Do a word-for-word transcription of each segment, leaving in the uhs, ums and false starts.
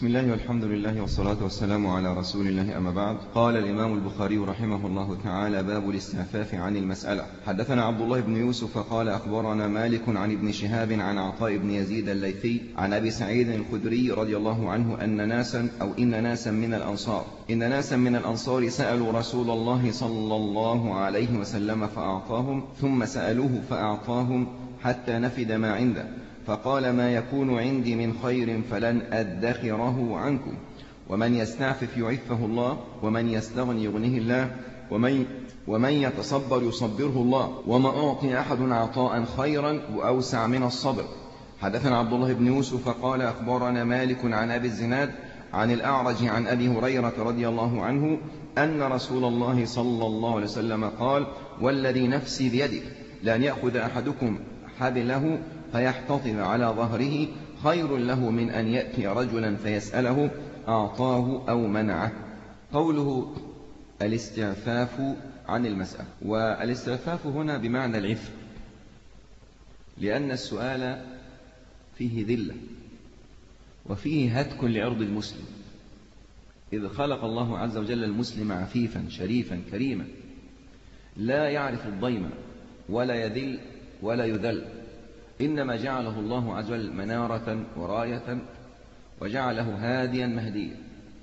بسم الله والحمد لله والصلاة والسلام على رسول الله، أما بعد. قال الإمام البخاري رحمه الله تعالى: باب الاستعفاف عن المسألة. حدثنا عبد الله بن يوسف قال أخبرنا مالك عن ابن شهاب عن عطاء بن يزيد الليثي عن أبي سعيد الخدري رضي الله عنه أن ناسا أو إن ناسا من الأنصار إن ناسا من الأنصار سألوا رسول الله صلى الله عليه وسلم فأعطاهم، ثم سألوه فأعطاهم حتى نفد ما عنده، فقال: ما يكون عندي من خير فلن أدخره عنكم، ومن يستعفف يعفه الله، ومن يستغني يغنيه الله، ومن, ومن يتصبر يصبره الله، وما أعطي أحد عطاء خيرا وأوسع من الصبر. حدثنا عبد الله بن يوسف قال أخبرنا مالك عن أبي الزناد عن الأعرج عن أبي هريرة رضي الله عنه أن رسول الله صلى الله عليه وسلم قال: والذي نفسي بيده لأن يأخذ أحدكم حبله فيحتطب على ظهره خير له من أن يأتي رجلا فيسأله أعطاه أو منعه. قوله الاستعفاف عن المسألة، والاستعفاف هنا بمعنى العفو، لأن السؤال فيه ذلة وفيه هتك لعرض المسلم، إذ خلق الله عز وجل المسلم عفيفا شريفا كريما لا يعرف الضيم ولا يذل ولا يذل، إنما جعله الله عز وجل منارة وراية وجعله هاديا مهديا.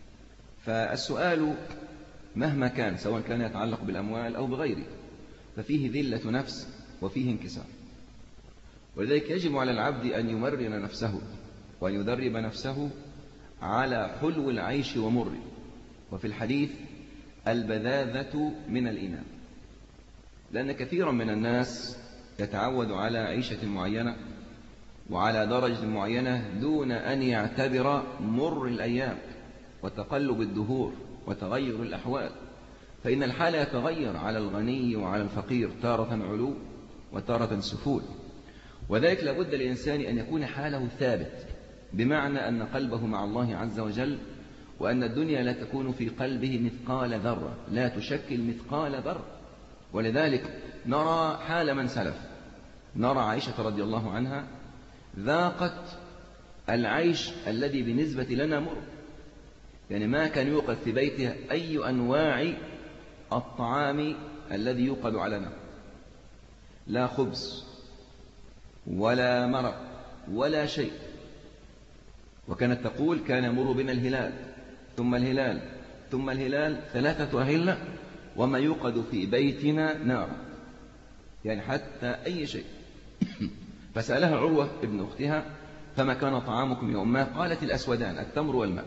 فالسؤال مهما كان، سواء كان يتعلق بالأموال أو بغيره، ففيه ذلة نفس وفيه انكسار، ولذلك يجب على العبد أن يمرن نفسه وأن يدرب نفسه على حلو العيش ومره. وفي الحديث: البذاذة من الإيمان، لأن كثيرا من الناس يتعود على عيشة معينة وعلى درجة معينة دون أن يعتبر مر الأيام وتقلب الدهور وتغير الأحوال، فإن الحال يتغير على الغني وعلى الفقير، تارة علو وتارة سفول. وذلك لابد للإنسان أن يكون حاله ثابت، بمعنى أن قلبه مع الله عز وجل، وأن الدنيا لا تكون في قلبه مثقال ذرة، لا تشكل مثقال ذرة. ولذلك نرى حال من سلف، نرى عائشة رضي الله عنها ذاقت العيش الذي بالنسبة لنا مر، يعني ما كان يوقد في بيتها أي أنواع الطعام الذي يوقد على نار، لا خبز ولا مرق ولا شيء. وكانت تقول: كان يمر بنا الهلال ثم الهلال ثم الهلال ثلاثة أهلة وما يوقد في بيتنا نار، يعني حتى أي شيء. فسألها عروة ابن أختها: فما كان طعامكم يا أماه؟ قالت: الأسودان، التمر والماء.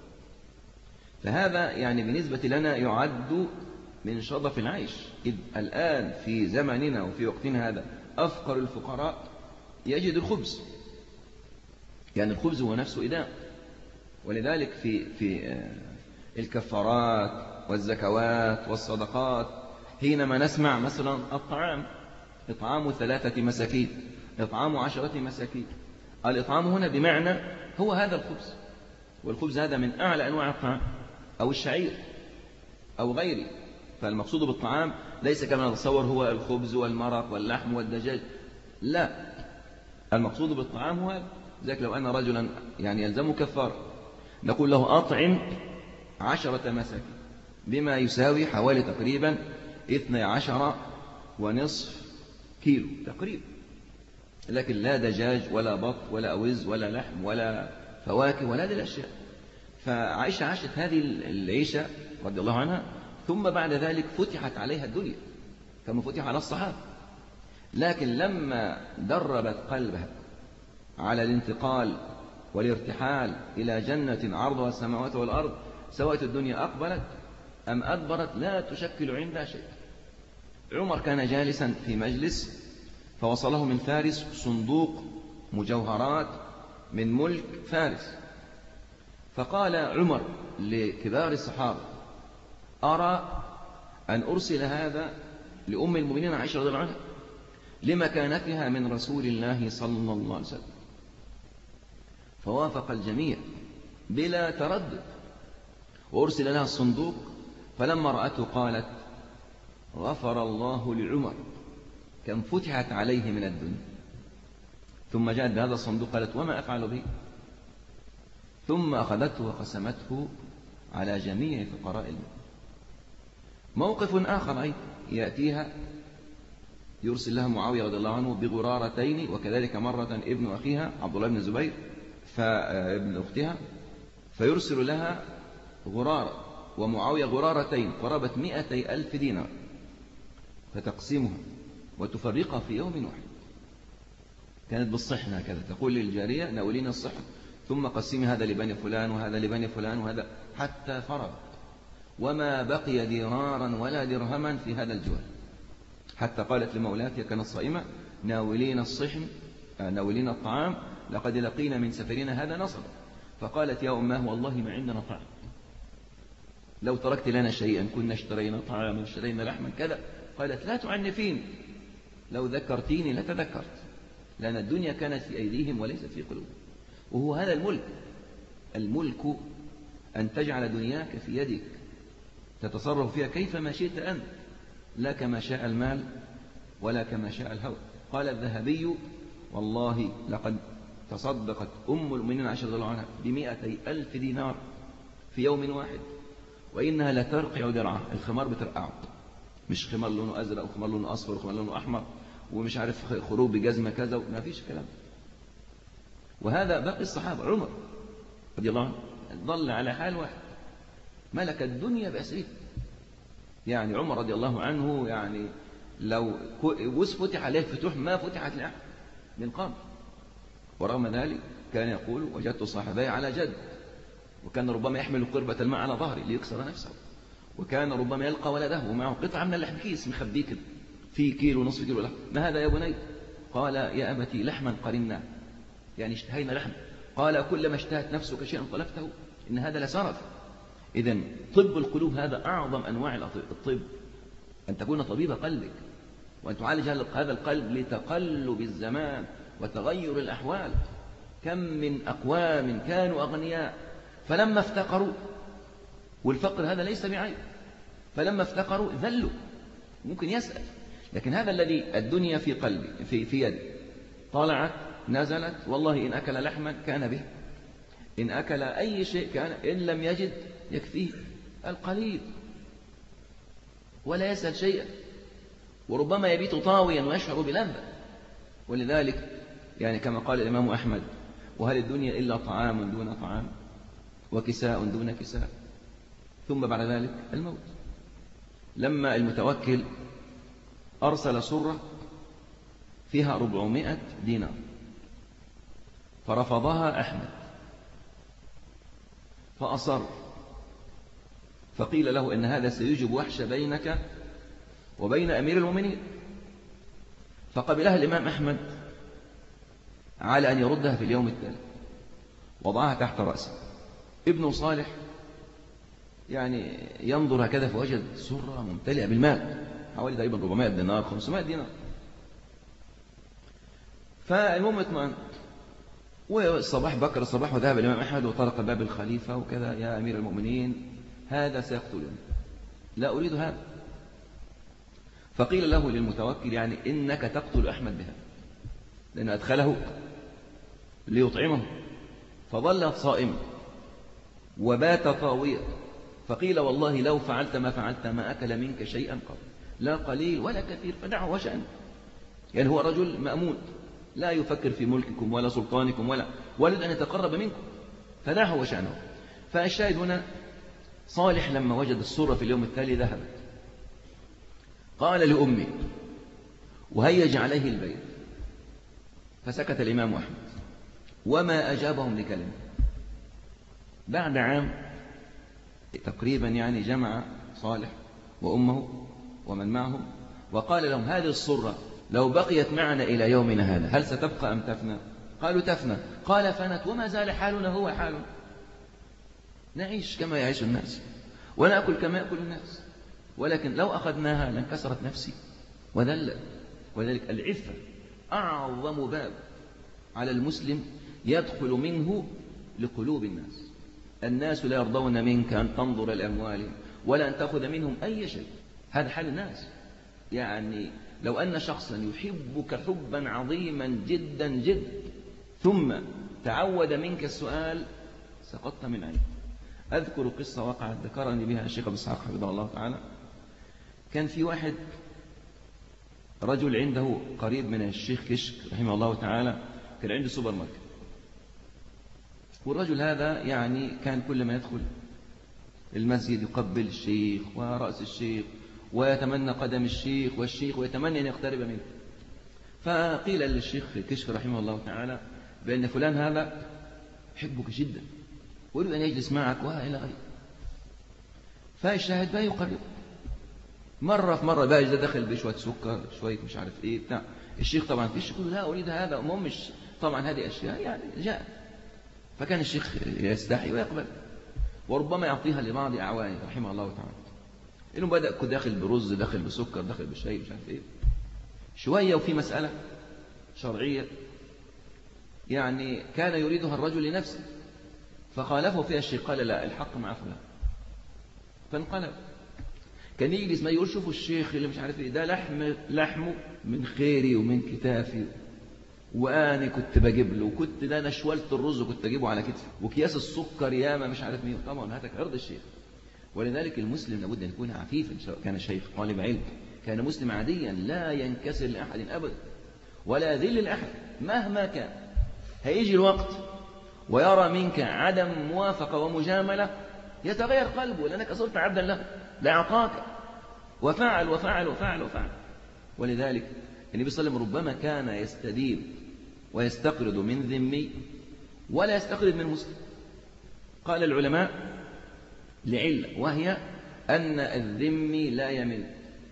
فهذا يعني بالنسبة لنا يعد من شظف العيش، إذ الآن في زمننا وفي وقتنا هذا أفقر الفقراء يجد الخبز، يعني الخبز هو نفسه إداء. ولذلك في في الكفارات والزكوات والصدقات حينما نسمع مثلا الطعام، إطعام ثلاثة مساكين، إطعام عشرة مساكين، الإطعام هنا بمعنى هو هذا الخبز، والخبز هذا من أعلى أنواع الطعام، أو الشعير أو غيره. فالمقصود بالطعام ليس كما نتصور هو الخبز والمرق واللحم والدجاج، لا، المقصود بالطعام هو هذا. ذلك لو أن رجلا يعني يلزم كفار، نقول له: أطعم عشرة مساكين، بما يساوي حوالي تقريبا اثني عشر ونصف كيلو تقريبا، لكن لا دجاج ولا بط ولا أوز ولا لحم ولا فواكه ولا هذه الأشياء. فعائشة عاشت هذه العيشة رضي الله عنها، ثم بعد ذلك فتحت عليها الدنيا كما فتح على الصحابة. لكن لما دربت قلبها على الانتقال والارتحال إلى جنة عرضها السماوات والأرض، سواء الدنيا أقبلت أم أدبرت لا تشكل عندها شيء. عمر كان جالسا في مجلس، فوصله من فارس صندوق مجوهرات من ملك فارس، فقال عمر لكبار الصحابة: أرى أن أرسل هذا لأم المؤمنين عائشة رضي الله عنها لمكانتها من رسول الله صلى الله عليه وسلم. فوافق الجميع بلا تردد، وأرسل لها الصندوق. فلما رأته قالت: غفر الله لعمر، كم فتحت عليه من الدنيا. ثم جاءت بهذا الصندوق قالت: وما أفعل به؟ ثم أخذته وقسمته على جميع فقراء المدينة. موقف آخر أيضا يأتيها يرسل لها معاوية رضي الله عنه بغرارتين، وكذلك مرة ابن أخيها عبد الله بن الزبير فابن أختها، فيرسل لها غرارة ومعاوية غرارتين قرابة مئتي ألف دينار، فتقسمها وتفرقها في يوم واحد. كانت بالصحن هكذا، تقول للجارية ناولين الصحن ثم قسمي هذا لبني فلان وهذا لبني فلان وهذا، حتى فرغ وما بقي دينارا ولا درهما في هذا الجوال، حتى قالت لمولاتها كانت صائمة ناولين الصحن ناولين الطعام لقد لقينا من سفرنا هذا نصب. فقالت يا أماه والله ما عندنا طعام، لو تركت لنا شيئا كنا اشترينا طعاما اشترينا لحما كذا. قالت لا تعنفين، لو ذكرتيني لتذكرت، لأن الدنيا كانت في أيديهم وليست في قلوبهم. وهو هذا الملك، الملك أن تجعل دنياك في يدك تتصرف فيها كيفما شئت أنت، لا كما شاء المال ولا كما شاء الهوى. قال الذهبي والله لقد تصدقت أم المؤمنين عائشة رضي الله عنها بمئتي ألف دينار في يوم واحد، وإنها لترقع درعها، الخمار بترقعه، مش خمار لونه أزرق وخمار لونه أصفر وخمار لونه أحمر ومش عارف خروج بجزمة كذا، ما فيش كلام. وهذا باقي الصحابة. عمر رضي الله عنه ظل على حال واحد، ملك الدنيا بأسره. يعني عمر رضي الله عنه يعني لو فتح عليه فتوح ما فتحت لأحد من قبل، ورغم ذلك كان يقول وجدت صاحبي على جد، وكان ربما يحمل قربة الماء على ظهري ليكسر نفسه، وكان ربما يلقى ولده ومعه قطعة من اللحم كيس مخبيه كده في كيلو نصف كيلو لحم. ما هذا يا بني؟ قال يا أبتي لحما قرنا، يعني اشتهينا لحم. قال كلما اشتهت نفسك شيئا طلبته، إن هذا لسرف. إذن طب القلوب هذا أعظم أنواع الطب، أن تكون طبيب قلبك وأن تعالج هذا القلب لتقلب الزمان وتغير الأحوال. كم من أقوام كانوا أغنياء فلما افتقروا، والفقر هذا ليس بعيب، فلما افتقروا ذلوا. ممكن يسأل، لكن هذا الذي الدنيا في قلبي في, في يدي طلعت نزلت، والله إن أكل لحما كان به، إن أكل أي شيء كان، إن لم يجد يكفيه القليل ولا يسأل شيئا، وربما يبيت طاويا ويشعر بلذة. ولذلك يعني كما قال الإمام أحمد وهل الدنيا إلا طعام دون طعام وكساء دون كساء، ثم بعد ذلك الموت. لما المتوكل أرسل سرة فيها أربعمائة دينار فرفضها أحمد فأصر، فقيل له إن هذا سيجب وحش بينك وبين أمير المؤمنين، فقبلها الإمام أحمد على أن يردها في اليوم التالي، وضعها تحت رأسه. ابن صالح يعني ينظر هكذا فوجد سرة ممتلئة بالمال حوالي تقريبا أربعمائة دينار خمسمائة دينار. فالمهم اطمئن، والصباح بكر الصباح وذهب الإمام أحمد وطرق باب الخليفة وكذا، يا أمير المؤمنين هذا سيقتلني، لا أريد هذا. فقيل له للمتوكل يعني إنك تقتل أحمد بها، لأن أدخله ليطعمه، فظل صائما وبات طاويا. فقيل والله لو فعلت ما فعلت ما أكل منك شيئا قط، لا قليل ولا كثير، فدعه وشأنه. يعني هو رجل مأمون لا يفكر في ملككم ولا سلطانكم ولا ولد أن يتقرب منكم، فدعه وشأنه. فالشاهد هنا صالح لما وجد السورة في اليوم التالي ذهبت، قال لأمي وهيج عليه البيت، فسكت الإمام أحمد وما أجابهم لكلمة. بعد عام تقريبا يعني جمع صالح وأمه ومن معهم وقال لهم هذه الصرة لو بقيت معنا إلى يومنا هذا هل ستبقى أم تفنى؟ قالوا تفنى. قال فنت وما زال حالنا هو حالنا، نعيش كما يعيش الناس ونأكل كما يأكل الناس، ولكن لو أخذناها لانكسرت نفسي وذلت. ولذلك العفة أعظم باب على المسلم يدخل منه لقلوب الناس. الناس لا يرضون منك أن تنظر لأموالهم ولا أن تأخذ منهم أي شيء، هذا حال الناس. يعني لو أن شخصا يحبك حبا عظيما جدا جدا ثم تعود منك السؤال سقطت من عين. أذكر قصة وقعت ذكرني بها الشيخ أبو إسحاق حفظه الله تعالى. كان في واحد رجل عنده قريب من الشيخ كشك رحمه الله تعالى، كان عنده سوبر ماركت، والرجل هذا يعني كان كل ما يدخل المسجد يقبل الشيخ ورأس الشيخ ويتمنى قدم الشيخ والشيخ ويتمنى أن يقترب منه. فقيل للشيخ كشك رحمه الله تعالى بأن فلان هذا يحبك جدا ويريد أن يجلس معك وإلى غيره. فالشاهد بقى يقرب مرة في مرة بقى دخل بشوية سكر شوية مش عارف إيه بتاع. الشيخ طبعا في الشيخ لا أريد هذا، المهم مش طبعا هذه أشياء يعني جاء. فكان الشيخ يستحي ويقبل وربما يعطيها لبعض أعوانه رحمه الله تعالى. إنه بدأ داخل برز، داخل بسكر، داخل بشيء مش عارف إيه شوية. وفي مسألة شرعية يعني كان يريدها الرجل لنفسه فخالفه فيها الشيخ، قال لا الحق مع فلان، فانقلب. كان يجلس ما يقول شوفوا الشيخ اللي مش عارف ايه ده لحم لحمه من خيري ومن كتافي، وانا كنت بجيب له، وكنت ده انا شولت الرز وكنت اجيبه على كتفي، وكياس السكر ياما مش عارف مين. طبعا هذا عرض الشيخ. ولذلك المسلم لابد ان يكون عفيفا، سواء كان شيخ طالب علم كان مسلم عاديا لا ينكسر لاحد ابدا ولا يذل لاحد مهما كان. هيجي الوقت ويرى منك عدم موافقه ومجامله يتغير قلبه لانك صرت عبدا له، لا أعطاك وفعل وفعل وفعل وفعل. ولذلك النبي صلى الله عليه وسلم ربما كان يستدين ويستقرض من ذمي ولا يستقرض من مسلم. قال العلماء لعلة، وهي أن الذمي لا يمن،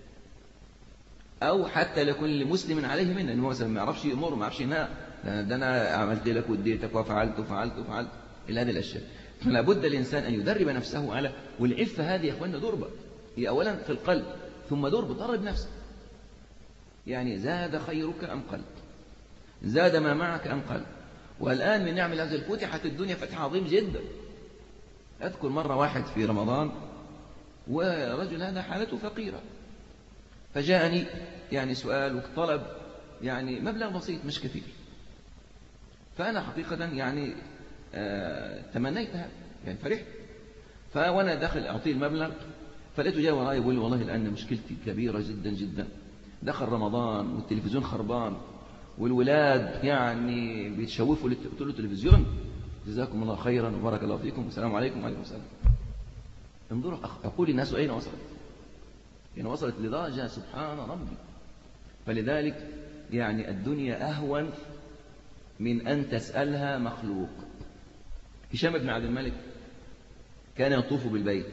أو حتى لكل مسلم عليه منه، أنه مثلا ما يعرفش يأمر ما يعرفش ينهى، ده أنا عملت لك وديتك وفعلت وفعلت وفعلت إلى هذه الأشياء. فلا بد الإنسان أن يدرب نفسه على، والعفة هذه يا أخواننا دربة، هي أولا في القلب ثم درب، درب نفسك. يعني زاد خيرك أم قل، زاد ما معك أم قل. والآن من نعم الله فتحت الدنيا فتح عظيم جدا. أذكر مرة واحد في رمضان ورجل هذا حالته فقيرة، فجاءني يعني سؤال وطلب يعني مبلغ بسيط مش كثير، فأنا حقيقة يعني آه تمنيت هذا يعني فرحت. فوانا داخل أعطيه المبلغ فلقيته جاي وراي يقول لي والله الآن مشكلتي كبيرة جدا جدا، دخل رمضان والتلفزيون خربان والولاد يعني بيتشوفوا. قلت له التلفزيون جزاكم الله خيرا وبارك الله فيكم والسلام عليكم وعليكم السلام. انظروا أقول الناس أين وصلت؟ يعني وصلت لدرجة سبحان ربي. فلذلك يعني الدنيا أهون من أن تسألها مخلوق. هشام بن عبد الملك كان يطوف بالبيت،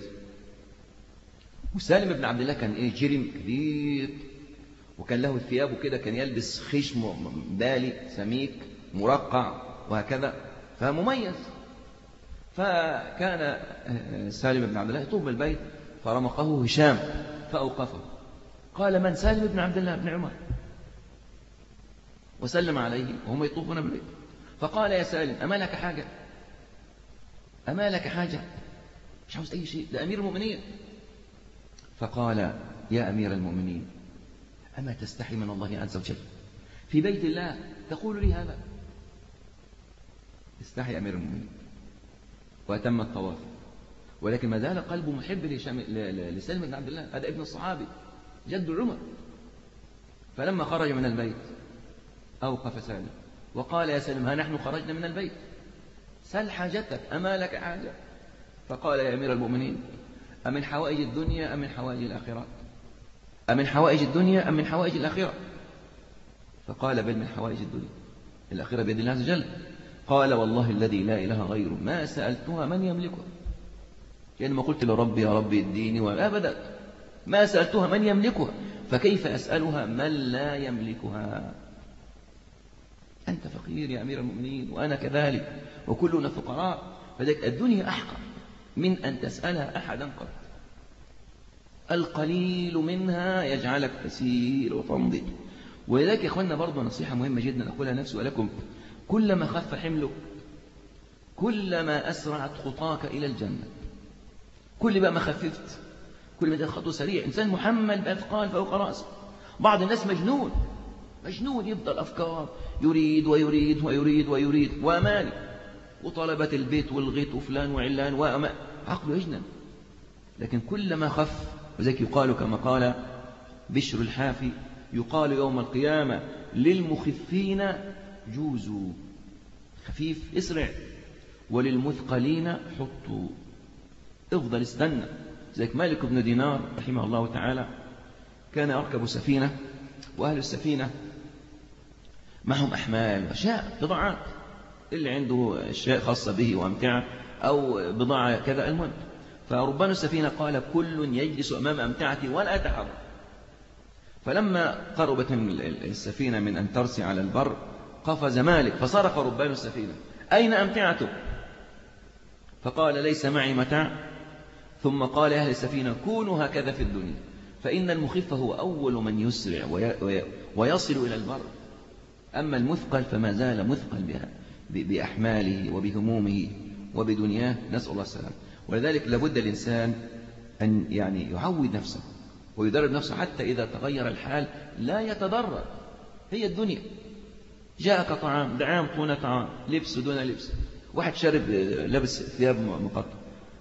وسالم بن عبد الله كان إيه جرم كبير، وكان له الثياب وكده، كان يلبس خشم بالي سميك مرقع وهكذا فمميز. فكان سالم بن عبد الله يطوف بالبيت فرمقه هشام فأوقفه، قال من؟ سالم بن عبد الله بن عمر، وسلم عليه وهم يطوفون بالبيت. فقال يا سالم أما لك حاجة؟ أما لك حاجة؟ مش عاوز أي شيء، ده أمير المؤمنين. فقال يا أمير المؤمنين أما تستحي من الله عز وجل في بيت الله تقول لي هذا؟ استحي أمير المؤمنين وأتم الطواف، ولكن ما زال قلبه محب لسالم بن عبد الله، هذا ابن الصحابي جد عمر. فلما خرج من البيت أوقف سالم وقال يا سالم ها نحن خرجنا من البيت، سل حاجتك أما لك حاجة؟ فقال يا أمير المؤمنين أمن حوائج الدنيا أم من حوائج الآخرة؟ أمن حوائج الدنيا أم من حوائج الآخرة؟ فقال بل من حوائج الدنيا، الآخرة بيد الله عز وجل. قال والله الذي لا إله غيره ما سألتها من يملكها، يعني ما قلت لربي يا ربي اديني وأبدا، ما سألتها من يملكها، فكيف أسألها من لا يملكها؟ أنت فقير يا أمير المؤمنين وأنا كذلك وكلنا فقراء، فذلك الدنيا أحقر من أن تسألها أحدا قط. القليل منها يجعلك تسير وتمضي. ولذلك يا أخوانا برضو نصيحة مهمة جدا أقولها نفسي ولكم، كلما خف حملك كلما أسرعت خطاك إلى الجنة. كل بقى ما خففت كل ما تأخذ خطوة سريع. إنسان محمل بأثقال فوق رأسه. بعض الناس مجنون مجنون يفضل أفكار، يريد ويريد ويريد ويريد وأماني، وطلبة البيت والغيط وفلان وعلان وأما عقله يجنن. لكن كلما خف، وذلك يقال كما قال بشر الحافي: يقال يوم القيامة للمخفين جوزوا، خفيف اسرع، وللمثقلين حطوا، افضل استنى. ذلك مالك بن دينار رحمه الله تعالى كان يركب سفينة، وأهل السفينة معهم أحمال وأشياء بضاعات، اللي عنده أشياء خاصة به وأمتعة أو بضاعة كذا. المهم، فربان السفينة قال: كل يجلس أمام أمتعتي ولا أتحرك. فلما قربت السفينة من أن ترسي على البر قفز مالك فصرخ ربان السفينة: أين أمتعتك؟ فقال: ليس معي متاع. ثم قال أهل السفينة: كونوا هكذا في الدنيا، فإن المخف هو أول من يسرع ويصل إلى البر، أما المثقل فما زال مثقل بها بأحماله وبهمومه وبدنياه، نسأل الله السلام. ولذلك لابد الإنسان أن يعني يعود نفسه ويدرب نفسه حتى إذا تغير الحال لا يتضرر. هي الدنيا، جاءك طعام، دعام دون طعام، لبس دون لبس، واحد شارب لبس ثياب مقطع.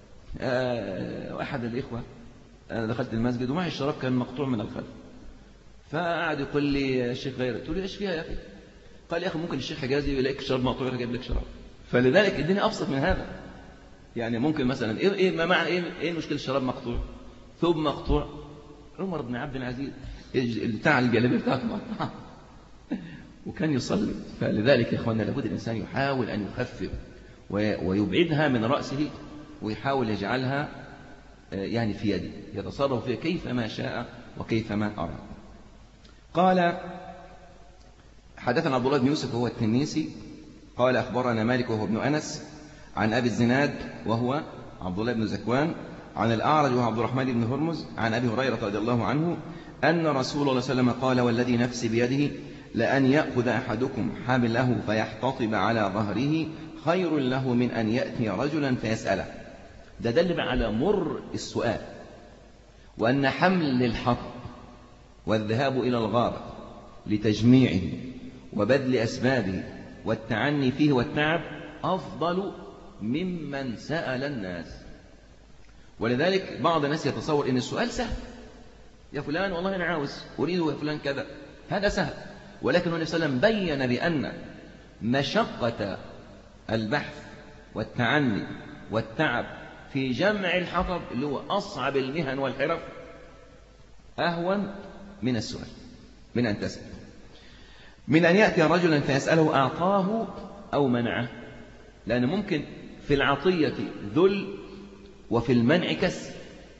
أه أحد الإخوة، أنا دخلت المسجد ومعي الشراب كان مقطوع من الخلف، فقعد يقول لي: الشيخ غير. قلت له: إيش فيها يا أخي؟ قال: يا أخي ممكن الشيخ حجازي يلاقيك شراب مقطوع يجيب لك شراب. فلذلك الدنيا أبسط من هذا. يعني ممكن مثلا إيه إيه ما معنى إيه إيه مشكلة الشراب مقطوع؟ ثوب مقطوع، عمر بن عبد العزيز بتاع الجلابيه بتاعته مقطوعة وكان يصلي. فلذلك يا إخواننا لابد الإنسان يحاول أن يخفف ويبعدها من رأسه، ويحاول يجعلها يعني في يده، يتصرف فيها كيفما شاء وكيفما أراد. قال: حدثنا عبد الله بن يوسف وهو التنيسي قال: أخبرنا مالك وهو ابن أنس عن أبي الزناد وهو عبد الله بن زكوان عن الأعرج وهو عبد الرحمن بن هرمز عن أبي هريرة رضي الله عنه أن رسول الله صلى الله عليه وسلم قال: والذي نفسي بيده لأن يأخذ أحدكم حبله فيحتطب على ظهره خير له من أن يأتي رجلا فيسأله. ده دل على مر السؤال، وأن حمل الحطب والذهاب إلى الغابة لتجميعه وبذل أسبابه والتعني فيه والتعب أفضل ممن سأل الناس. ولذلك بعض الناس يتصور أن السؤال سهل، يا فلان والله أنا عاوز أريد يا فلان كذا، هذا سهل. ولكن النبي صلى الله عليه وسلم بين بأن مشقة البحث والتعني والتعب في جمع الحطب اللي هو أصعب المهن والحرف أهون من السؤال، من أن تسأل، من أن يأتي رجلا فيسأله أعطاه أو منعه. لأن ممكن في العطية ذل وفي المنع كسر،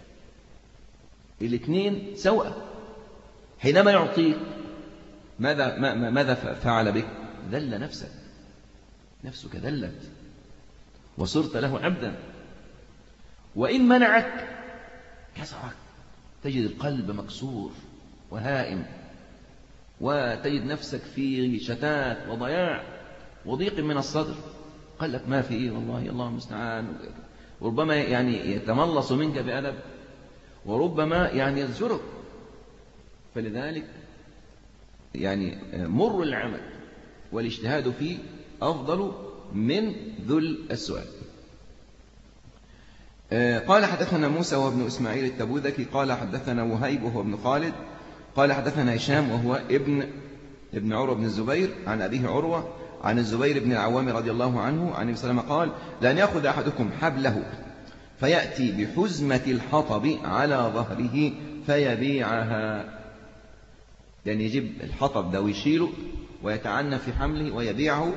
الاثنين سواء. حينما يعطيك ماذا ماذا فعل بك؟ ذل نفسك، نفسك ذلت وصرت له عبدا. وإن منعك كسرك، تجد القلب مكسور وهائم، وتجد نفسك في شتات وضياع وضيق من الصدر. قال لك ما في إيه والله، الله المستعان. وربما يعني يتملص منك بأدب، وربما يعني يزجرك. فلذلك يعني مر العمل والاجتهاد فيه أفضل من ذل السؤال. قال: حدثنا موسى وابن إسماعيل التبوذكي قال: حدثنا وهيب وهو ابن خالد قال: حدثنا هشام وهو ابن ابن عروة بن الزبير عن أبيه عروة عن الزبير بن العوام رضي الله عنه عن النبي صلى الله عليه وسلم قال: لأن يأخذ أحدكم حبله فيأتي بحزمة الحطب على ظهره فيبيعها. يعني يجيب الحطب ده ويشيله ويتعنى في حمله ويبيعه،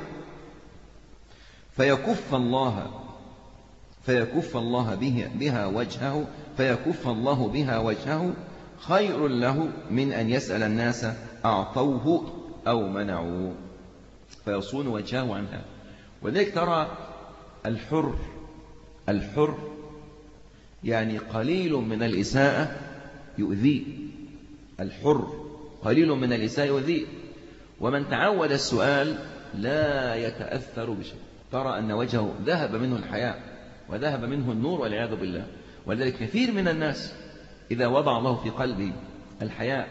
فيكف الله فيكف الله به بها وجهه فيكف الله بها وجهه خير له من أن يسأل الناس أعطوه أو منعوه، فيصون وجهه عنها. وذلك ترى الحر الحر يعني قليل من الإساءة يؤذيه، الحر قليل من الإساءة يؤذيه. ومن تعود السؤال لا يتأثر بشيء، ترى أن وجهه ذهب منه الحياء وذهب منه النور والعياذ بالله. ولذلك كثير من الناس إذا وضع الله في قلبه الحياء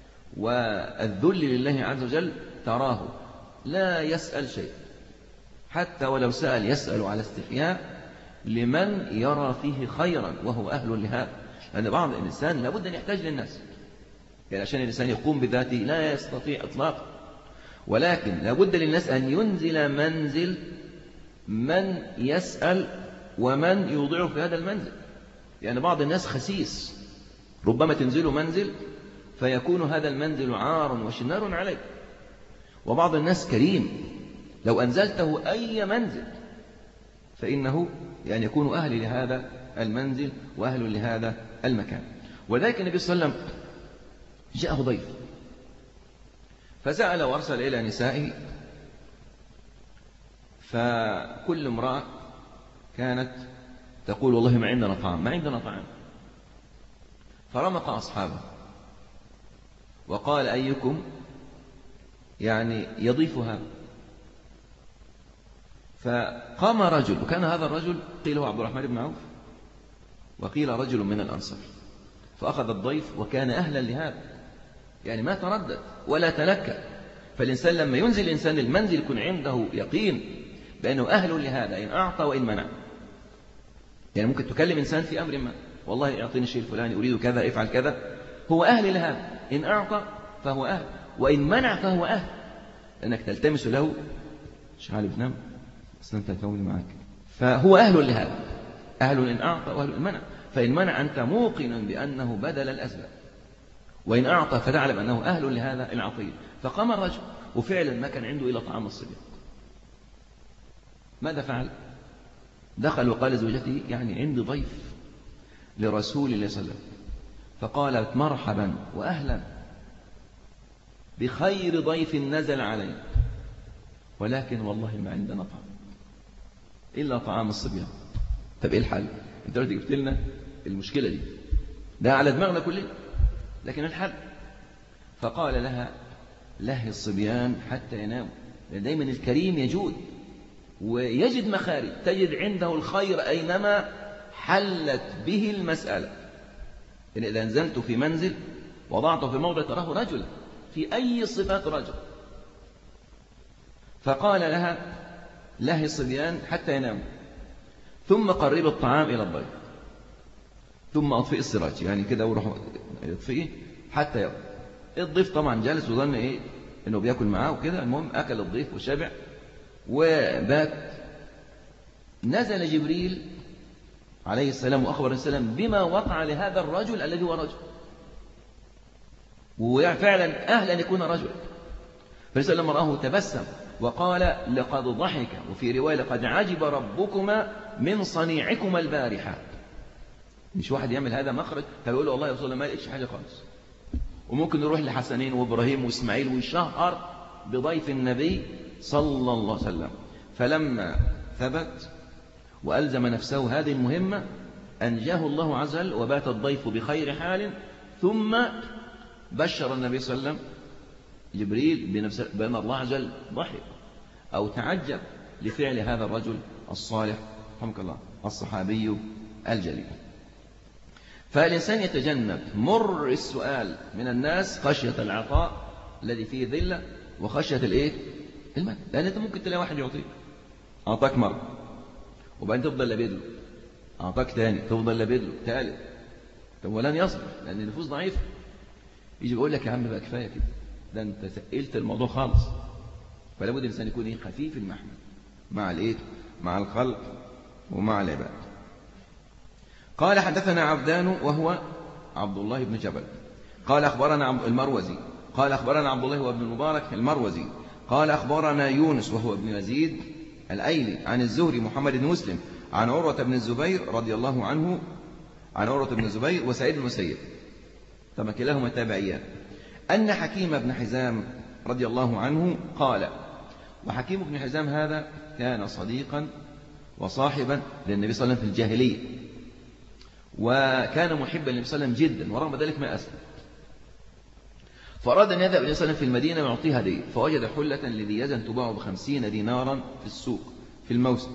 والذل لله عز وجل تراه لا يسأل شيء، حتى ولو سأل يسأل على استحياء لمن يرى فيه خيرا وهو أهل لهذا. لأن بعض الإنسان لابد أن يحتاج للناس، يعني عشان الإنسان يقوم بذاته لا يستطيع إطلاقا، ولكن لابد للناس أن ينزل منزل من يسأل ومن يوضعه في هذا المنزل. يعني بعض الناس خسيس، ربما تنزل منزل فيكون هذا المنزل عار وشنار عليه، وبعض الناس كريم لو أنزلته أي منزل فإنه يعني يكون أهل لهذا المنزل وأهل لهذا المكان. وذلك النبي صلى الله عليه وسلم جاءه ضيف فسأل وأرسل إلى نسائه، فكل امرأة كانت تقول والله ما عندنا طعام، ما عندنا طعام. فرمق أصحابه وقال أيكم يعني يضيف هذا. فقام رجل، وكان هذا الرجل قيل هو عبد الرحمن بن عوف وقيل رجل من الأنصار، فأخذ الضيف وكان أهلا لهذا، يعني ما تردد ولا تلكأ. فالإنسان لما ينزل الإنسان المنزل يكون عنده يقين بأنه أهل لهذا إن أعطى وإن منع. يعني ممكن تكلم إنسان في أمر ما، والله أعطيني الشيء الفلاني أريد كذا افعل كذا، هو أهل لهذا، إن أعطى فهو أهل وإن منع فهو أهل، لأنك تلتمس له شعال بنام أصلا أنت تقولي معك، فهو أهل لهذا، أهل إن أعطى وأهل إن منع. فإن منع أنت موقن بأنه بدل الأسباب، وإن أعطى فتعلم أنه أهل لهذا العطية. فقام الرجل وفعلا ما كان عنده إلا طعام الصبيان. ماذا فعل؟ دخل وقال زوجته يعني عندي ضيف لرسول الله صلى الله عليه وسلم، فقالت مرحبا وأهلا بخير ضيف نزل علينا، ولكن والله ما عندنا طعام إلا طعام الصبيان. طب إيه الحل؟ أنت دلوقتي جبت لنا المشكلة دي، ده على دماغنا كلنا، لكن الحل. فقال لها لهي الصبيان حتى يناموا، لأن دايما الكريم يجود ويجد مخارج، تجد عنده الخير أينما حلت به المسألة. إن إذا نزلت في منزل وضعته في موضع تراه رجلا في أي صفات رجل، فقال لها لهي الصبيان حتى يناموا، ثم قرب الطعام إلى الضيف، ثم أطفئ السراج، يعني كده وروح يطفئه حتى يوم. الضيف طبعا جالس وظن إيه إنه بيأكل معاه وكده. المهم أكل الضيف وشبع وبات. نزل جبريل عليه السلام وأخبر السلام بما وقع لهذا الرجل الذي هو رجل، وفعلا أهل أن يكون رجل. فالرسول لما رآه تبسم وقال لقد ضحك، وفي رواية لقد عجب ربكما من صنيعكما البارحة. مش واحد يعمل هذا مخرج فيقول له والله يا رسول الله ما لقيتش حاجة خالص. وممكن نروح لحسنين وإبراهيم وإسماعيل ويشهر بضيف النبي صلى الله عليه وسلم. فلما ثبت وألزم نفسه هذه المهمة أنجاه الله عز وجل، وبات الضيف بخير حال. ثم بشر النبي صلى الله عليه وسلم جبريل بنفسه بأن الله عز وجل ضحك أو تعجب لفعل هذا الرجل الصالح رحمك الله الصحابي الجليل. فالإنسان يتجنب مر السؤال من الناس خشية العطاء الذي فيه ذلة وخشية الإيه؟ المال. لأن أنت ممكن تلاقي واحد يعطيك، أعطاك مرة وبعدين تفضل لابد له، أعطاك تاني تفضل لابد له ثالث، طب ولن يصبر لأن النفوس ضعيفة. يجي يقول لك يا عم بقى كفاية كده، ده أنت ثقلت الموضوع خالص. فلا بد الإنسان يكون إيه؟ خفيف المحمل مع الإيه؟ مع الخلق ومع العباد. قال حدثنا عبدان وهو عبد الله بن جبل قال أخبرنا المروزي قال أخبرنا عبد الله وابن المبارك المروزي قال أخبرنا يونس وهو ابن يزيد الأيلي عن الزهري محمد بن مسلم عن عروة بن الزبير رضي الله عنه، عن عروة بن الزبير وسعيد بن المسيب طبعا كلاهما تابعيان، أن حكيم بن حزام رضي الله عنه قال. وحكيم بن حزام هذا كان صديقا وصاحبا للنبي صلى الله عليه وسلم في الجاهلية، وكان محبا للنبي صلى الله عليه وسلم جدا، ورغم ذلك ما أسلم. فأراد أن يذهب النبي صلى الله عليه وسلم في المدينة ويعطيه هدية، فوجد حلة لذي يزن تباع بخمسين دينارا في السوق في الموسم،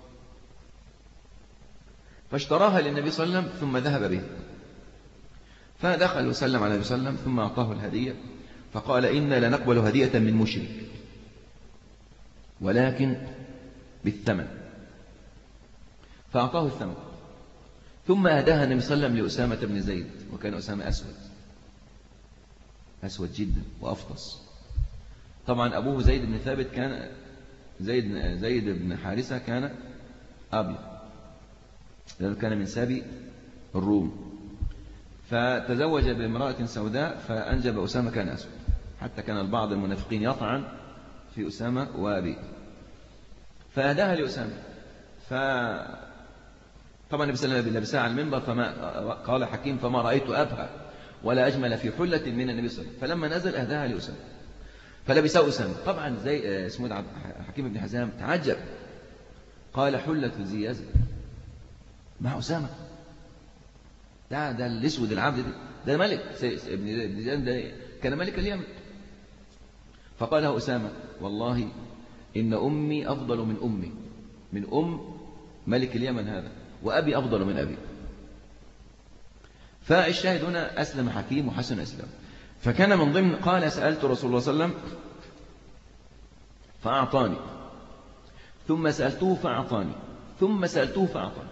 فاشتراها للنبي صلى الله عليه وسلم ثم ذهب به. فدخل وسلم على النبي صلى الله عليه وسلم ثم أعطاه الهدية، فقال إنا لنقبل هدية من مشرك، ولكن بالثمن، فأعطاه الثمن. ثم أهداها النبي صلى الله عليه وسلم لأسامة بن زيد، وكان أسامة أسود أسود جدا وأفطس. طبعا أبوه زيد بن ثابت كان زيد زيد بن حارثة كان أبيض، لأنه كان من سابي الروم، فتزوج بامرأة سوداء فأنجب أسامة كان أسود، حتى كان البعض المنافقين يطعن في أسامة وأبيه، فأهداها لأسامة. فطبعا النبي صلى الله عليه وسلم لبسها على المنبر، فما قال حكيم فما رأيت أبهى ولا أجمل في حلة من النبي صلى الله عليه وسلم، فلما نزل أهداها لأسامة فلبسها أسامة. طبعا زي اسمه حكيم بن حزام تعجب، قال حلة ذي يزن مع أسامة، ده ده الأسود العبد ده, ده ملك ابن زيد، ده كان ملك اليمن. فقال له أسامة والله إن أمي أفضل من أمي، من أم ملك اليمن هذا، وأبي أفضل من أبي. فالشاهد هنا أسلم حكيم وحسن أسلم. فكان من ضمن قال سألت رسول الله صلى الله عليه وسلم فأعطاني، ثم سألته فأعطاني، ثم سألته فأعطاني،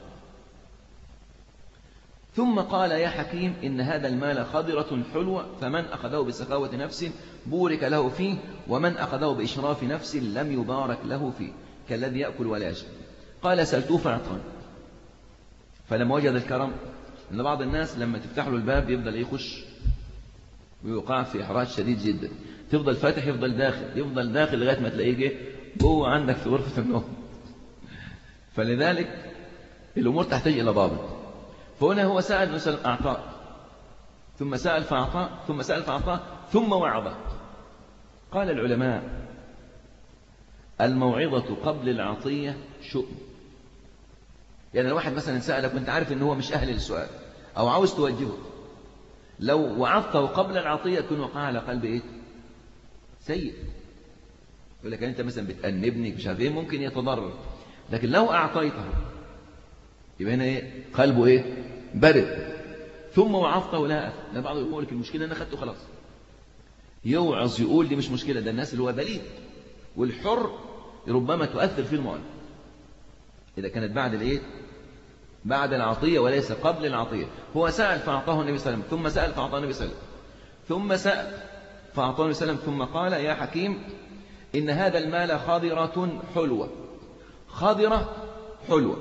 ثم قال يا حكيم إن هذا المال خضرة حلوة، فمن أخذه بسخاوة نفس بورك له فيه، ومن أخذه بإشراف نفس لم يبارك له فيه، كالذي يأكل ولا يشرب. قال سألته فأعطاني. فلما وجد الكرم، إن بعض الناس لما تفتح له الباب يفضل يخش ويوقع في إحراج شديد جدا، تفضل فاتح يفضل داخل يفضل داخل لغاية ما تلاقيه جه جوه عندك في غرفة النوم. فلذلك الأمور تحتاج إلى ضابط. فهنا هو سأل النبي صلى الله عليه وسلم أعطاه، ثم سأل فأعطاه، ثم سأل فأعطاه، ثم وعظه. قال العلماء الموعظة قبل العطية شؤم. يعني لو واحد مثلا سألك وانت عارف ان هو مش أهل للسؤال أو عاوز توجهه، لو وعظته قبل العطية يكون وقع على قلب إيه؟ سيء. يقول لك أنت مثلا بتأنبني مش عارف إيه، ممكن يتضرر. لكن لو أعطيته يبقى هنا إيه؟ قلبه إيه؟ برد. ثم وعظته لا أثر. لأن بعض يقول لك المشكلة أنا أخذته خلاص. يوعظ يقول دي مش مشكلة، ده الناس اللي هو بليد، والحر ربما تؤثر في المعلم إذا كانت بعد الإيه؟ بعد العطية وليس قبل العطية. هو سأل فأعطاه النبي صلى الله عليه وسلم، ثم سأل فأعطاه النبي صلى الله عليه وسلم، ثم سأل فأعطاه النبي صلى الله عليه وسلم، ثم قال يا حكيم إن هذا المال خضرة حلوة. خضرة حلوة،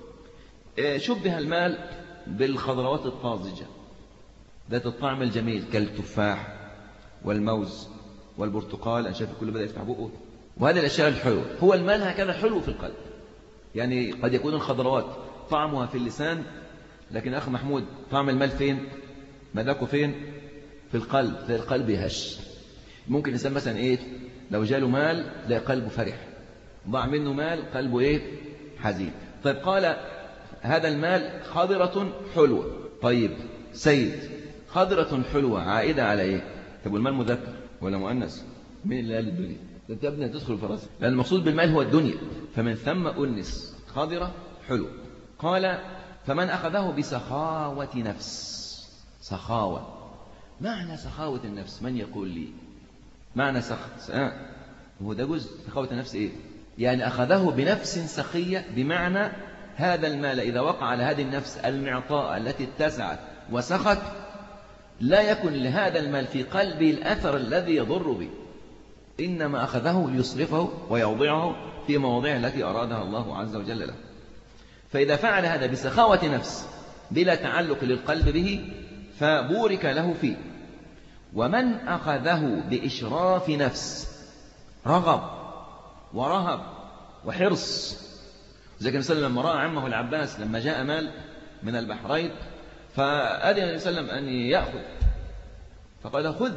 شبه المال بالخضروات الطازجة ذات الطعم الجميل كالتفاح والموز والبرتقال. أنا شايف كله بدأ يفتح بقه، وهذه الأشياء الحلوة. هو المال هكذا حلو في القلب. يعني قد يكون الخضروات طعمها في اللسان، لكن أخي محمود طعم المال فين؟ مذاقه فين؟ في القلب. في القلب يهش. ممكن الإنسان مثلا إيه لو جاله مال لا قلبه فرح، ضاع منه مال قلبه إيه؟ حزين. طيب قال هذا المال خضرة حلوة. طيب سيد، خضرة حلوة عائدة على إيه؟ طب والمال مذكر ولا مؤنث؟ مين اللي قال الدنيا؟ أنت ابنها تدخل في راسك، لأن المقصود بالمال هو الدنيا. فمن ثم أنس خضرة حلوة. قال فمن أخذه بسخاوة نفس. سخاوة، معنى سخاوة النفس من يقول لي معنى سخ آه. هو ده جزء سخاوة النفس إيه؟ يعني أخذه بنفس سخية، بمعنى هذا المال إذا وقع على هذه النفس المعطاء التي اتسعت وسخت لا يكن لهذا المال في قلبه الأثر الذي يضر به، إنما أخذه ليصرفه ويوضعه في مواضيع التي أرادها الله عز وجل له. فإذا فعل هذا بسخاوة نفس بلا تعلق للقلب به فبورك له فيه. ومن أخذه بإشراف نفس، رغب ورهب وحرص، زي كان سلم لما رأى عمه العباس لما جاء مال من البحرين فأذن النبي صلى الله عليه وسلم أن يأخذ، فقال خذ.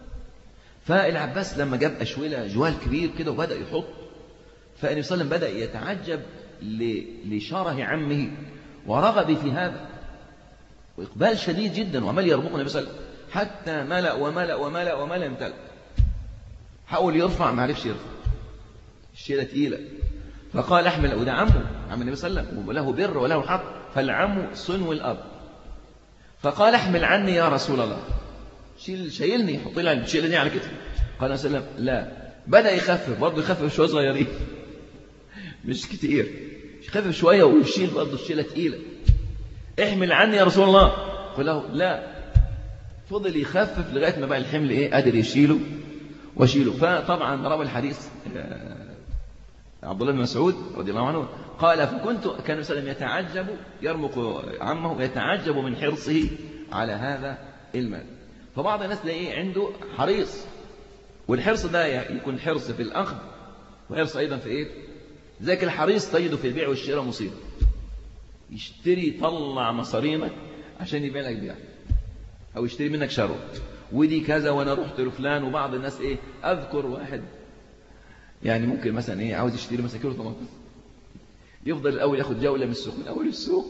فالعباس لما جاب أشولة جوال كبير كده وبدأ يحط، فالنبي صلى الله عليه وسلم بدأ يتعجب لشره عمه ورغب في هذا وإقبال شديد جدا، وعمال يربط النبي صلى الله عليه وسلم حتى ملأ وملأ وملأ وملأ امتلأ. حاول يرفع ما عرفش يرفع، الشيلة تقيلة. فقال احمل، وده عمه عم النبي صلى الله عليه وسلم وله بر وله حق، فالعم صنو الأب. فقال احمل عني يا رسول الله، شيل شايلني، حط لي الشيلة دي على كتفي. قال صلى الله عليه وسلم لا. بدأ يخفف برضه، يخفف شوية صغيرين. مش كتير، خفف شوية ويشيل برضه الشيلة تقيلة. احمل عني يا رسول الله، قل له لا. فضل يخفف لغاية ما بقى الحمل إيه قادر يشيله وشيله. فطبعا روى الحديث عبد الله بن مسعود رضي الله عنه قال فكنت كان النبي صلى الله عليه وسلم يتعجب يرمق عمه ويتعجب من حرصه على هذا المال. فبعض الناس تلاقيه عنده حريص، والحرص ده يكون حرص في الأخذ وحرص أيضا في إيه؟ ذاك الحريص تجده في البيع والشراء مصيبة، يشتري يطلع مصارينك عشان يبيع لك بيع أو يشتري منك شروط، ودي كذا وأنا رحت لفلان. وبعض الناس إيه، أذكر واحد يعني ممكن مثلا إيه عاوز يشتري مثلا كيلو طماطم، يفضل الأول ياخد جولة من السوق، من أول السوق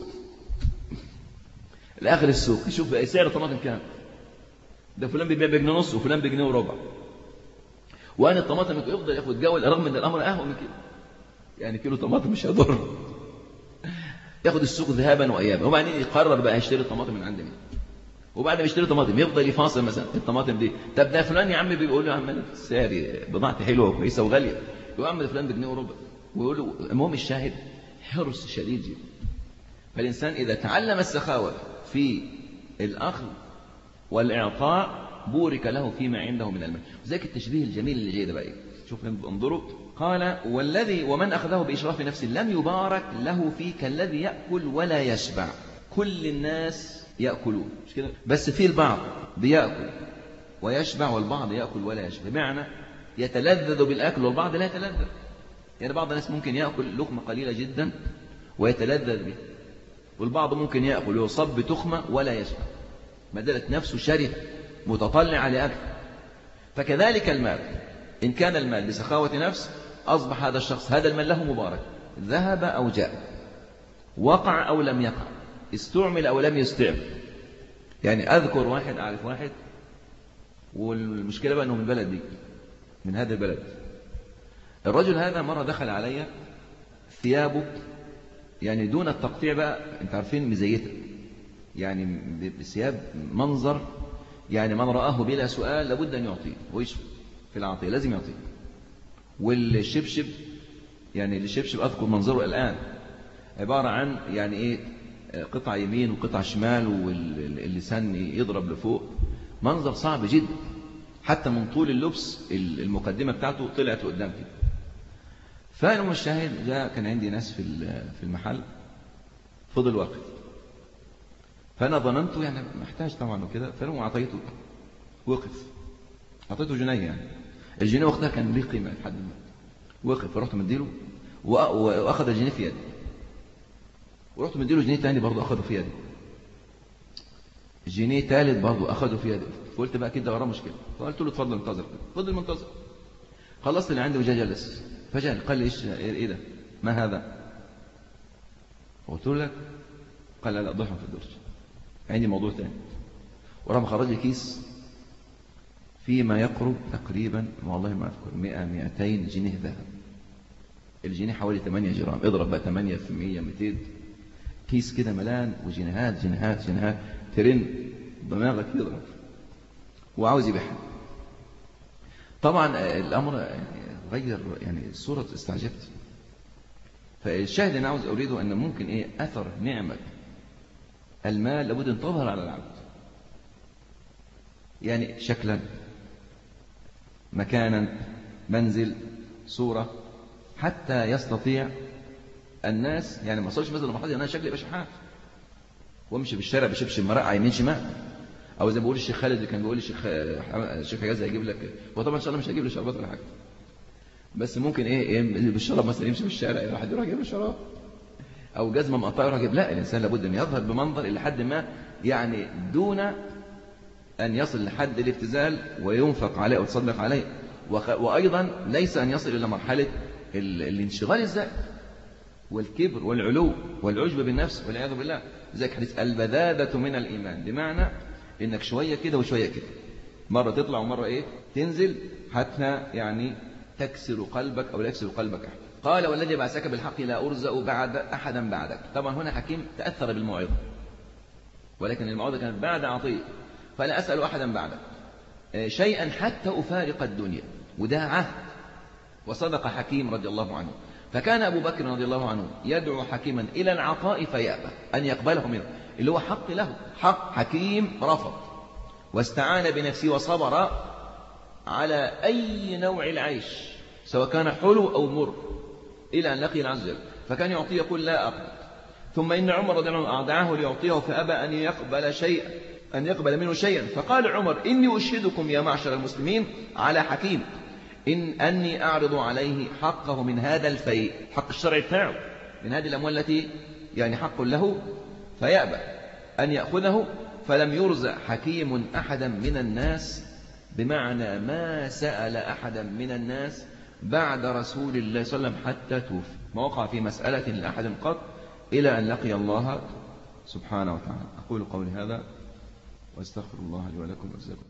لآخر السوق، يشوف بقى سعر الطماطم كام، ده فلان بيبيع بجنيه ونص وفلان بجنيه وربع، وأنا الطماطم يفضل ياخد جولة رغم إن الأمر أهون من كده، يعني كيلو طماطم مش هيضر، ياخد السوق ذهابا وإيابا. وبعدين يقرر بقى يشتري الطماطم من عند مين، وبعد ما يشتري طماطم يفضل يفاصل مثلا الطماطم دي، طب ده فلان يا عم بيقول له يا عم سعري بضاعتي حلوه وكويسه وغاليه، يقول يا عم ده فلان بجنيه وربع، ويقول له المهم الشاهد حرص شديد جدا. فالإنسان إذا تعلم السخاوة في الأخذ والإعطاء بورك له فيما عنده من المال. وذلك التشبيه الجميل اللي جاي ده بقى إيه؟ شوف انظروا، قال والذي ومن أخذه بإشراف نفسه لم يبارك له فيه كالذي يأكل ولا يشبع. كل الناس يأكلون مش كده، بس في البعض بيأكل ويشبع والبعض يأكل ولا يشبع، بمعنى يتلذذ بالأكل والبعض لا يتلذذ. يعني بعض الناس ممكن يأكل لقمة قليلة جدا ويتلذذ بها، والبعض ممكن يأكل ويصب بتخمة ولا يشبع، ما دلت نفسه شره متطلع لأكل. فكذلك المال، إن كان المال بسخاوة نفس أصبح هذا الشخص هذا المال له مبارك، ذهب أو جاء، وقع أو لم يقع، استعمل أو لم يستعمل. يعني أذكر واحد، أعرف واحد، والمشكلة بقى أنه من البلد دي، من هذا البلد. الرجل هذا مرة دخل علي ثيابه يعني دون التقطيع بقى، أنت عارفين مزيتة، يعني بثياب منظر، يعني من رآه بلا سؤال لابد أن يعطيه، ويشفي في العطية لازم يعطيه. والشبشب، يعني الشبشب أذكر منظره الآن عبارة عن يعني إيه قطع يمين وقطع شمال، واللسان يضرب لفوق، منظر صعب جدا، حتى من طول اللبس المقدمة بتاعته طلعت لقدام كده. فالمهم الشاهد جاء، كان عندي ناس في في المحل، فضل واقف، فأنا ظننت يعني محتاج طبعا وكده، فلما أعطيته وقف، أعطيته جنيه، يعني الجنيه وقتها كان ليه قيمة لحد ما وقف، فرحت مديله وأخذ الجنيه في يدي، ورحت مديله جنيه تاني برضه أخذه في يدي، جنيه ثالث برضه أخذه في يدي. فقلت بقى كده وراه مشكلة، فقلت له اتفضل انتظر. فضل منتظر، خلصت اللي عندي وجاء جلس، فجاء قال لي ايش ايه ده، ما هذا؟ قلت له لك، قال لا لا ضحى في الدرج، عندي موضوع ثاني. وراه خرج لي كيس فيما يقرب تقريبا والله ما اذكر مئة مئتين جنيه ذهب، الجنيه حوالي ثمانية جرام، اضرب بقى ثمانية في مئة مئتين، كيس كده ملان وجنيهات جنيهات جنيهات، ترن دماغك يضرب، وعاوز يبيعها. طبعا الامر يعني غير يعني الصورة، استعجبت. فالشاهد اللي انا عاوز اريده ان ممكن ايه اثر نعمة المال لابد ان تظهر على العبد، يعني شكلا، مكانا، منزل، صورة، حتى يستطيع الناس، يعني ما وصلش مثلا لمرحله انا شكلي يبقى شحات وامشي بالشارع بشبشب مرقع يمين شمال، او زي ما بيقول الشيخ خالد اللي كان بيقول الشيخ الشيخ حجاز هيجيب لك، هو طبعا ان شاء الله مش هيجيب لي شربات ولا حاجه، بس ممكن ايه ايه بالشراب مثلا يمشي بالشارع، واحد يروح يجيب له شراب او جزمه مقطعه يروح يجيب. لا، الانسان لابد ان يظهر بمنظر الى حد ما، يعني دون ان يصل لحد الابتذال وينفق عليه ويتصدق عليه، وايضا ليس ان يصل الى مرحله الانشغال الزائد والكبر والعلو والعجب بالنفس والعياذ بالله. زي حديث البذاذة من الإيمان، بمعنى إنك شوية كده وشوية كده، مرة تطلع ومرة إيه تنزل، حتى يعني تكسر قلبك أو لا يكسر قلبك أحد. قال والذي بعثك بالحق لا أرزق بعد أحدا بعدك. طبعا هنا حكيم تأثر بالموعظة، ولكن الموعظة كانت بعد عطية، فلا أسأل أحدا بعدك شيئا حتى أفارق الدنيا، وده عهد. وصدق حكيم رضي الله عنه فكان أبو بكر رضي الله عنه يدعو حكيما إلى العطاء فيأبى أن يقبله منه، اللي هو حق له، حق حكيم رفض، واستعان بنفسه وصبر على أي نوع العيش سواء كان حلو أو مر إلى أن لقي العز وجل، فكان يعطيه يقول لا أقبل. ثم إن عمر رضي الله عنه أدعاه ليعطيه فأبى أن يقبل شيئا أن يقبل منه شيئا، فقال عمر إني أشهدكم يا معشر المسلمين على حكيم إن أني أعرض عليه حقه من هذا الفيء، حق الشرع بتاعه من هذه الأموال التي يعني حق له، فيأبى أن يأخذه. فلم يرزق حكيم أحدا من الناس، بمعنى ما سأل أحدا من الناس بعد رسول الله صلى الله عليه وسلم حتى توفي، ما وقع في مسألة لأحد قط إلى أن لقي الله سبحانه وتعالى. أقول قولي هذا واستغفر الله لي ولكم وجزاكم